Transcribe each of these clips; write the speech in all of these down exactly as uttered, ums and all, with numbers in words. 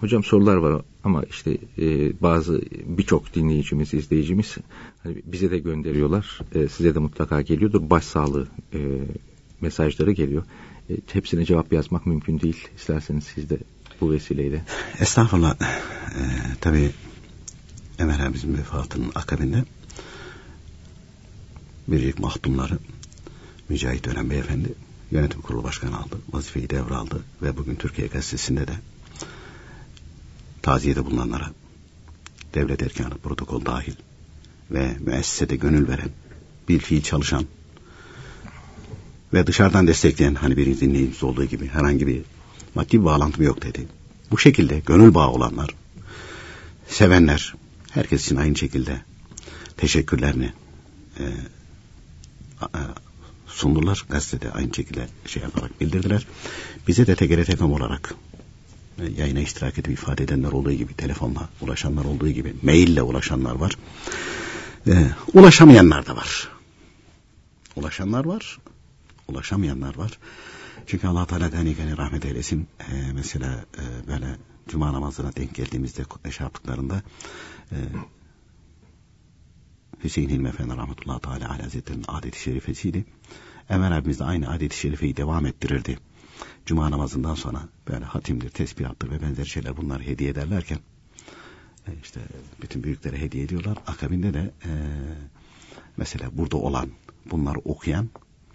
Hocam sorular var ama işte e, bazı birçok dinleyicimiz, izleyicimiz hani bize de gönderiyorlar. E, size de mutlaka geliyordur. Başsağlığı e, mesajları geliyor. E, hepsine cevap yazmak mümkün değil. İsterseniz siz de bu vesileyle. Estağfurullah. E, tabii Ömer abimizin vefatının akabinde biricik mahdumları Mücahit Ören Beyefendi yönetim kurulu başkanı aldı. Vazifeyi devraldı ve bugün Türkiye Gazetesi'nde de taziyede bulunanlara devlet erkanı protokol dahil ve müessesede gönül veren, bilfiil çalışan ve dışarıdan destekleyen, hani bir dinleyicimiz olduğu gibi herhangi bir maddi bir bağlantım yok dedi. Bu şekilde gönül bağı olanlar, sevenler, herkes için aynı şekilde teşekkürlerini e, e, sundular. Gazetede aynı şekilde şey yaparak bildirdiler. Bize de T G R T F M olarak e, yayına iştirak edip ifade edenler olduğu gibi, telefonla ulaşanlar olduğu gibi, maille ulaşanlar var. E, ulaşamayanlar da var. Ulaşanlar var, ulaşamayanlar var. Çünkü Allah Teala gani gani rahmet eylesin. E, mesela e, böyle cuma namazına denk geldiğimizde şey yaptıklarında e, Hüseyin Hilmi Efendi rahmetullahi teala aleyhi hazretlerinin adet-i şerifesiydi. Ömer abimiz de aynı adet-i şerifeyi devam ettirirdi. Cuma namazından sonra böyle hatimdir, tesbihattır ve benzer şeyler bunları hediye ederlerken e, işte bütün büyüklere hediye ediyorlar. Akabinde de e, mesela burada olan, bunları okuyan,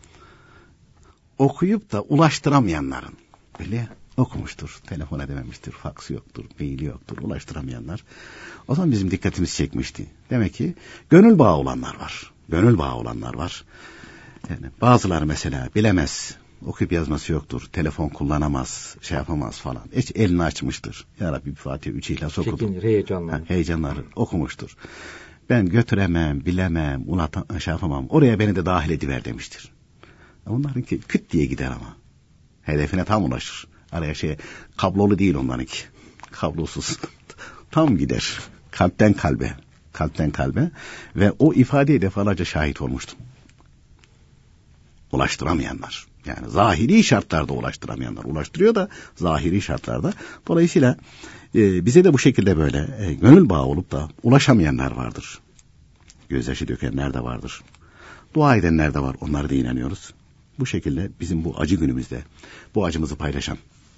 okuyup da ulaştıramayanların, böyle okumuştur, telefon edememiştir, faksı yoktur, maili yoktur, ulaştıramayanlar. O zaman bizim dikkatimizi çekmişti. Demek ki gönül bağı olanlar var. Gönül bağı olanlar var. Yani bazıları mesela bilemez, okuyup yazması yoktur, telefon kullanamaz, şey yapamaz falan. Hiç elini açmıştır. Ya Rabbi bir Fatiha, üç İhlas okudum. Çekinir, heyecanlanır. Heyecanları okumuştur. Ben götüremem, bilemem, unutamam, şey yapamam. Oraya beni de dahil ediver demiştir. Onlarınki küt diye gider ama. Hedefine tam ulaşır. Araya şey, kablolu değil onlarınki. Kablosuz. Tam gider. Kalpten kalbe. Kalpten kalbe. Ve o ifadeye defalarca şahit olmuştum. Ulaştıramayanlar. Yani zahiri şartlarda ulaştıramayanlar. Ulaştırıyor da zahiri şartlarda. Dolayısıyla e, bize de bu şekilde böyle e, gönül bağı olup da ulaşamayanlar vardır. Gözyaşı dökenler de vardır. Dua edenler de var. Onlara da inanıyoruz. Bu şekilde bizim bu acı günümüzde bu acımızı paylaşan,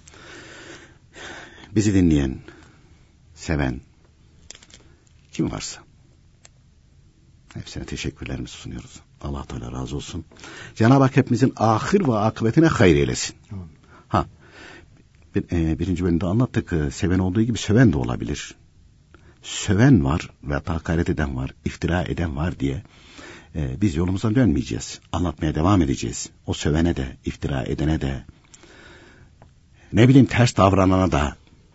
bizi dinleyen, seven kim varsa hepsine teşekkürlerimizi sunuyoruz. Allah Teala razı olsun. Cenab-ı Hak hepimizin ahir ve akıbetine hayır eylesin. Ha, bir, e, birinci bölümde anlattık. Seven olduğu gibi söven de olabilir. Söven var ve hakaret eden var, iftira eden var diye Ee, biz yolumuzdan dönmeyeceğiz. Anlatmaya devam edeceğiz. O sövene de, iftira edene de, ne bileyim ters davranana da,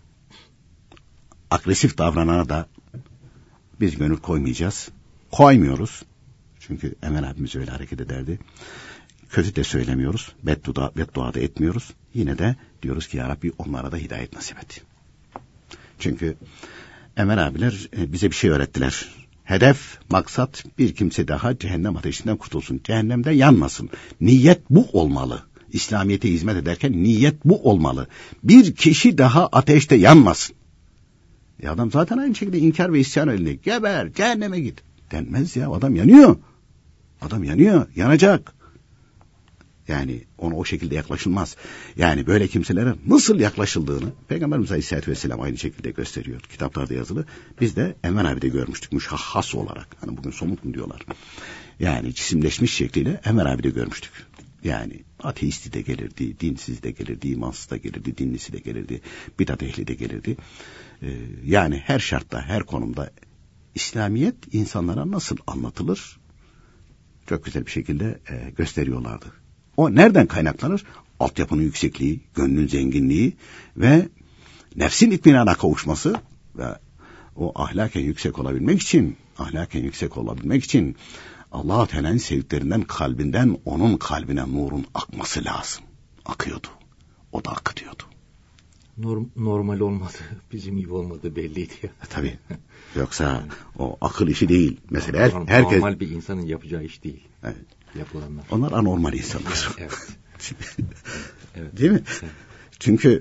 agresif davranana da biz gönül koymayacağız. Koymuyoruz. Çünkü Ömer abimiz öyle hareket ederdi. Kötü de söylemiyoruz. Beddua, beddua da etmiyoruz. Yine de diyoruz ki ya Rabbi onlara da hidayet nasip et. Çünkü Ömer abiler bize bir şey öğrettiler. Hedef, maksat bir kimse daha cehennem ateşinden kurtulsun. Cehennemde yanmasın. Niyet bu olmalı. İslamiyet'e hizmet ederken niyet bu olmalı. Bir kişi daha ateşte yanmasın. E adam zaten aynı şekilde inkar ve isyan elinde. Geber, cehenneme git. Denmez ya, adam yanıyor. Adam yanıyor, yanacak. Yani ona o şekilde yaklaşılmaz. Yani böyle kimselere nasıl yaklaşıldığını Peygamberimiz Aleyhisselatü Vesselam aynı şekilde gösteriyor. Kitaplarda yazılı. Biz de Enver abi de görmüştük müşahhas olarak. Hani bugün somut mu diyorlar. Yani cisimleşmiş şekliyle Enver abi de görmüştük. Yani ateisti de gelirdi, dinsiz de gelirdi, imansız da gelirdi, dinlisi de gelirdi, bidat ehli de gelirdi. Ee, yani her şartta, her konumda İslamiyet insanlara nasıl anlatılır? Çok güzel bir şekilde e, gösteriyorlardı. O nereden kaynaklanır? Altyapının yüksekliği, gönlün zenginliği ve nefsin itminana kavuşması ve o ahlaken yüksek olabilmek için, ahlaken yüksek olabilmek için Allah-u Teala'nın sevdiklerinden kalbinden onun kalbine nurun akması lazım. Akıyordu. O da akıtıyordu. Norm, normal olmadı. Bizim gibi olmadı belliydi ya. E, tabii. Yoksa yani, o akıl işi değil. Mesela her, normal, herkes... Normal bir insanın yapacağı iş değil. Evet. Yapılanlar. Onlar anormal insanlar. Evet. Evet. Değil mi? Evet. Çünkü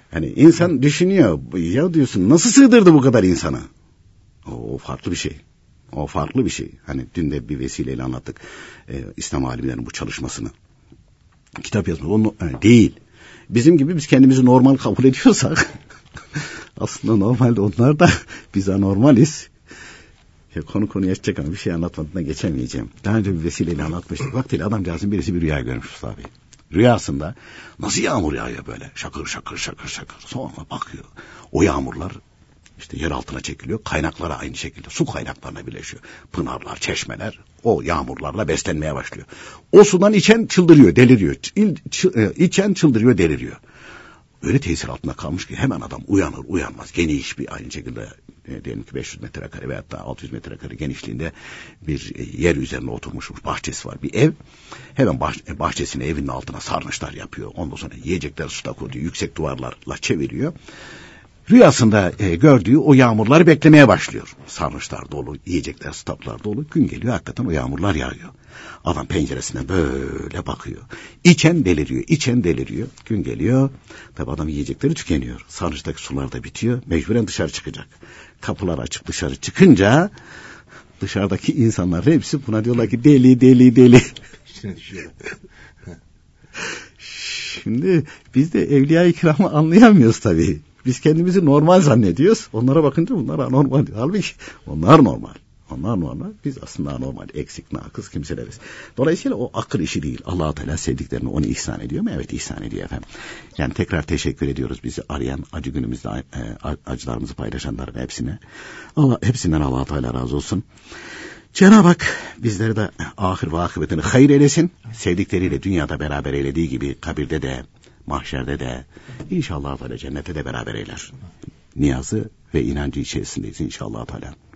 Yani insan düşünüyor. Ya diyorsun nasıl sığdırdı bu kadar insanı? O, o farklı bir şey. O farklı bir şey. Hani dün de bir vesileyle anlattık. Ee, İslam alimlerinin bu çalışmasını. Kitap yazmak onu yani değil. Bizim gibi biz kendimizi normal kabul ediyorsak aslında normalde onlar da biz anormaliz. Ya konu konuyu açacak ama bir şey anlatmadığına geçemeyeceğim. Daha önce bir vesileyle anlatmıştık. Vaktiyle adamcağızın birisi bir rüya görmüş abi. Rüyasında nasıl yağmur yağıyor böyle şakır şakır şakır şakır. Sonra bakıyor. O yağmurlar işte yer altına çekiliyor. Kaynaklara aynı şekilde su kaynaklarına birleşiyor. Pınarlar, çeşmeler o yağmurlarla beslenmeye başlıyor. O sudan içen çıldırıyor, deliriyor. İl, çı, içen çıldırıyor, deliriyor. Öyle tesir altında kalmış ki hemen adam uyanır uyanmaz geniş bir aynı şekilde e, diyelim ki beş yüz metrekare veyahut da altı yüz metrekare genişliğinde bir e, yer üzerine oturmuş bahçesi var bir ev. Hemen bah, bahçesini evinin altına sarnıçlar yapıyor. Ondan sonra yiyecekler suda koyuyor. Yüksek duvarlarla çeviriyor. Rüyasında e, gördüğü o yağmurları beklemeye başlıyor. Sarnıçlar dolu, yiyecekler, staplar dolu. Gün geliyor hakikaten o yağmurlar yağıyor. Adam penceresinden böyle bakıyor. İçen deliriyor, içen deliriyor. Gün geliyor. Tabi adam yiyecekleri tükeniyor. Sarnıçtaki sular da bitiyor. Mecburen dışarı çıkacak. Kapılar açık dışarı çıkınca dışarıdaki insanlar hepsi buna diyorlar ki deli deli deli. Şimdi biz de Evliya-i Kiram'ı anlayamıyoruz tabii. Biz kendimizi normal zannediyoruz. Onlara bakınca bunlar anormal. Halbuki onlar normal. Onlar normal. Biz aslında anormal. Eksik, nakıs kimseleriz. Dolayısıyla o akıl işi değil. Allah-u Teala sevdiklerini onu ihsan ediyor mu? Evet, ihsan ediyor efendim. Yani tekrar teşekkür ediyoruz bizi arayan, acı günümüzde e, acılarımızı paylaşanların hepsine. Allah, hepsinden Allah-u Teala razı olsun. Cenab-ı Hak bizleri de ahir ve akıbetini hayır eylesin. Sevdikleriyle dünyada beraber eylediği gibi kabirde de, mahşerde de inşallah Teala cennete de beraber eyler. Niyazı ve inancı içerisindeyiz inşallah Teala.